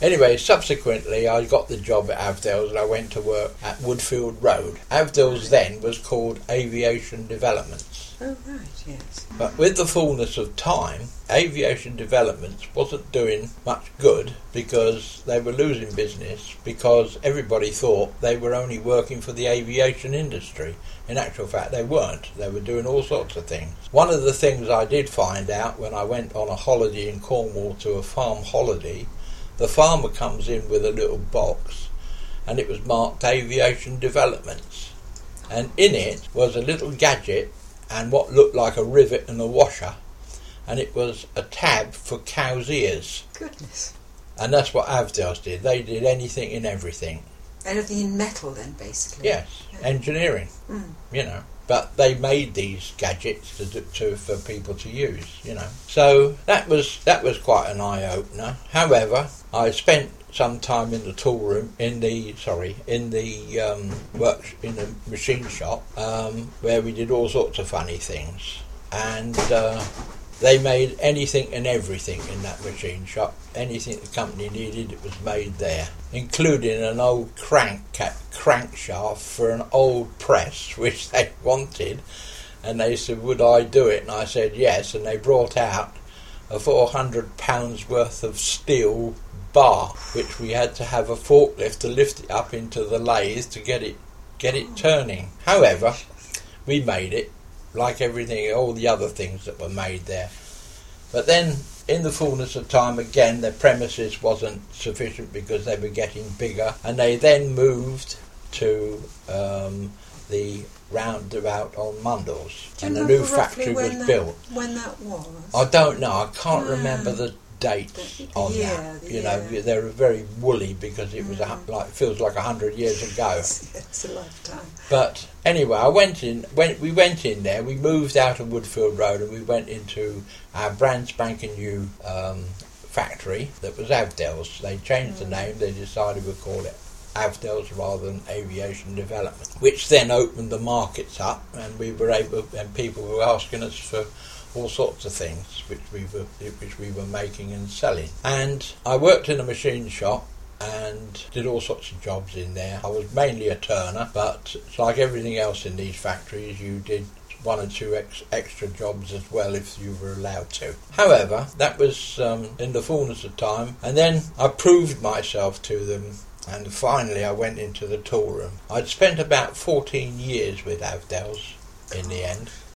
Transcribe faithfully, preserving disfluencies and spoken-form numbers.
Anyway, subsequently I got the job at Avdale's and I went to work at Woodfield Road. Avdale's then was called Aviation Developments. Oh, right, yes. But with the fullness of time, Aviation Developments wasn't doing much good because they were losing business because everybody thought they were only working for the aviation industry. In actual fact, they weren't. They were doing all sorts of things. One of the things I did find out when I went on a holiday in Cornwall to a farm holiday, the farmer comes in with a little box and it was marked Aviation Developments. And in it was a little gadget and what looked like a rivet and a washer, and it was a tab for cow's ears. Goodness. And that's what Avdale's did. They did anything and everything. Anything in metal then, basically? Yes, yeah. Engineering, mm. you know. But they made these gadgets to, to for people to use, you know. So that was that was quite an eye-opener. However, I spent some time in the tool room, in the sorry, in the um, work in the machine shop, um, where we did all sorts of funny things, and uh, they made anything and everything in that machine shop. Anything the company needed, it was made there, including an old crank crankshaft for an old press which they wanted, and they said, would I do it? And I said yes, and they brought out a four hundred pounds worth of steel bar, which we had to have a forklift to lift it up into the lathe to get it get it turning. However, we made it, like everything, all the other things that were made there. But then, in the fullness of time, again, their premises wasn't sufficient because they were getting bigger, and they then moved to um, the roundabout on Mundles, and the new factory was that, built. When that was? I don't know. I can't no. remember the dates the, on yeah, that. the, You know, yeah. they were very woolly because it was mm. a, like feels like a hundred years ago. It's a lifetime. But anyway, I went in. When we went in there, we moved out of Woodfield Road and we went into our brand spanking new um, factory that was Avdale's. They changed mm. the name. They decided we'd call it Avdale's rather than Aviation Development, which then opened the markets up, and we were able, and people were asking us for all sorts of things which we were which we were making and selling. And I worked in a machine shop and did all sorts of jobs in there. I was mainly a turner, but it's like everything else in these factories, you did one or two ex- extra jobs as well if you were allowed to. However, that was um, in the fullness of time, and then I proved myself to them, and finally I went into the tool room. I'd spent about fourteen years with Avdale's in the end.